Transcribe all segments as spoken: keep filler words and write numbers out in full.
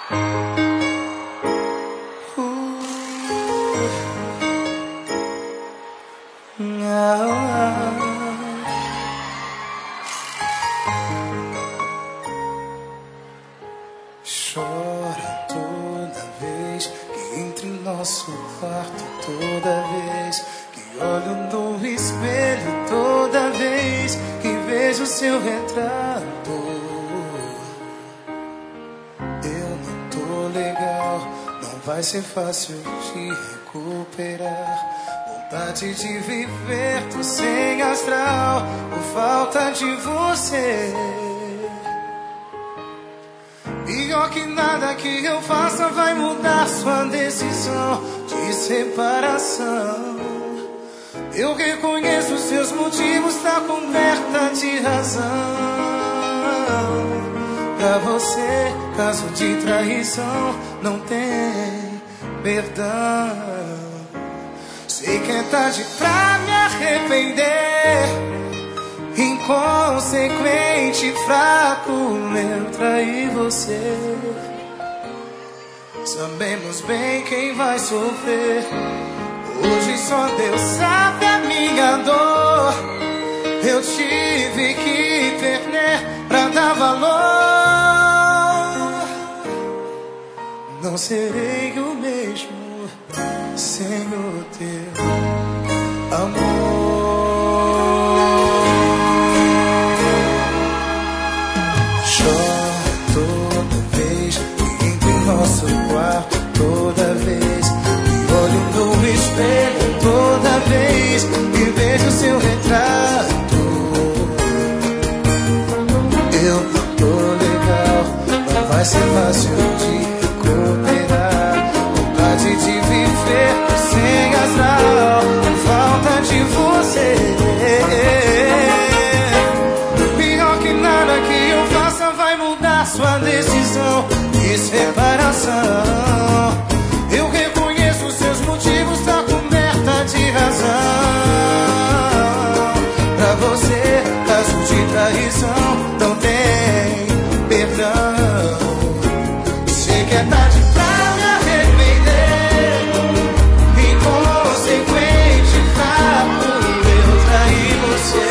Chora toda vez que entro em nosso quarto, toda vez que olho no espelho, toda vez que vejo seu retrato. Eu não tô legal, não vai ser fácil de recuperar. Vontade de viver, tô sem astral por falta de você. Pior que nada que eu faça vai mudar sua decisão de separação. Eu reconheço seus motivos, tá coberta de razão. Pra você, caso de traição, não tem perdão. Sei que é tarde pra me arrepender. Inconsequente, fraco, eu traí você. Sabemos bem quem vai sofrer. Hoje só Deus sabe a minha dor. Eu tive que perder pra dar valor. Não serei o mesmo sem o teu amor. Nosso quarto, toda vez que olho no espelho, toda vez que vejo seu retrato. Eu não tô legal, não vai ser fácil de recuperar. Vontade de viver sem astral, falta de você. Pior que nada que eu faça vai mudar sua decisão de separação. Eu reconheço seus motivos, tá coberta de razão. Pra você, caso de traição, não tem perdão. Sei que é tarde pra me arrepender. Inconsequente, fraco, eu traí você.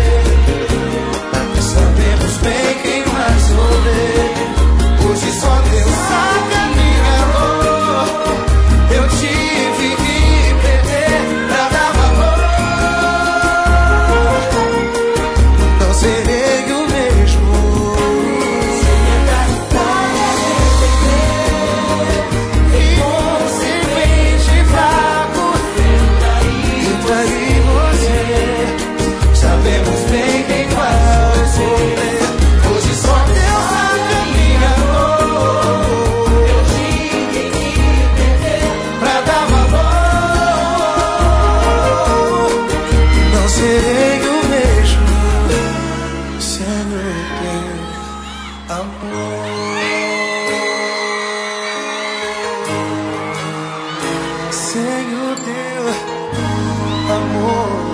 Sabemos bem quem vai sofrer. Hoje só Deus sabe a minha dor. Eu tive que perder pra dar valor. Não serei o mesmo. Inconsequente, fraco, eu traí você. Sabemos bem quem vai sofrer. Hoje só Deus sabe a minha dor. Serei o mesmo sem o teu amor. Sem o teu amor.